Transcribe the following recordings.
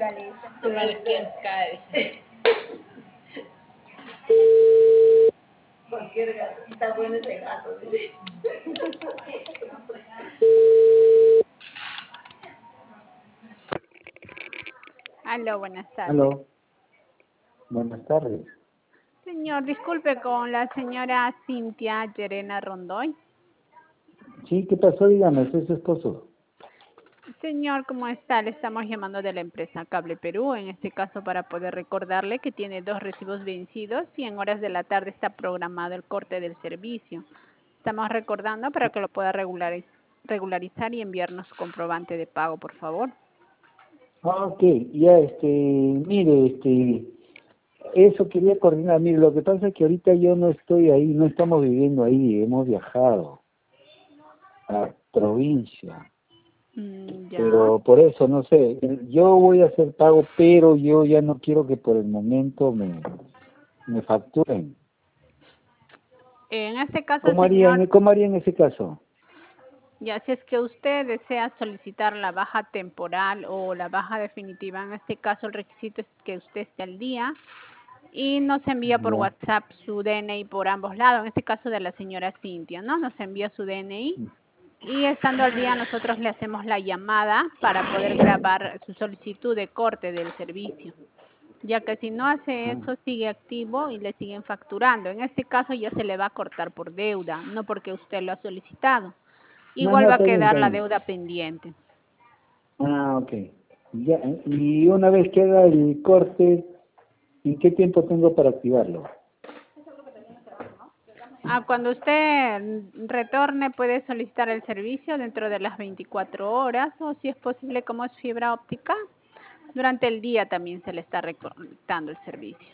A ver quién cae. Cualquier gato. Está bueno ese gato. Dice. Aló, buenas tardes. Aló, buenas tardes. Señor, disculpe con la señora Cintia Llerena Rondoy. Sí, ¿qué pasó? Dígame, soy su esposo. Señor, ¿cómo está? Le estamos llamando de la empresa Cable Perú, en este caso para poder recordarle que tiene 2 recibos vencidos y en horas de la tarde está programado el corte del servicio. Estamos recordando para que lo pueda regularizar y enviarnos su comprobante de pago, por favor. Ok, ya, mire, eso quería coordinar. Mire, lo que pasa es que ahorita yo no estoy ahí, no estamos viviendo ahí, hemos viajado a provincia. Ya. Pero por eso, no sé, yo voy a hacer pago, pero yo ya no quiero que por el momento me facturen. En este caso, señor, ¿Cómo haría en ese caso? ya si es que usted desea solicitar la baja temporal o la baja definitiva, en este caso el requisito es que usted esté al día y nos envía por Ya. WhatsApp su DNI por ambos lados, en este caso de la señora Cintia, ¿no? Nos envía su DNI y estando al día nosotros le hacemos la llamada para poder grabar su solicitud de corte del servicio, ya que si no hace eso sigue activo y le siguen facturando. En este caso ya se le va a cortar por deuda, no porque usted lo ha solicitado. No, Igual no, va a está bien, quedar está la bien. deuda pendiente. Ah, ok. Ya, y una vez que haga el corte, ¿en qué tiempo tengo para activarlo? Cuando usted retorne puede solicitar el servicio dentro de las 24 horas o si es posible como es fibra óptica, durante el día también se le está reconectando el servicio.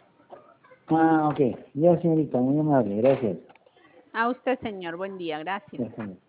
Ah, ok. Ya, señorita, muy amable, gracias. A usted, señor. Buen día. Gracias. Gracias.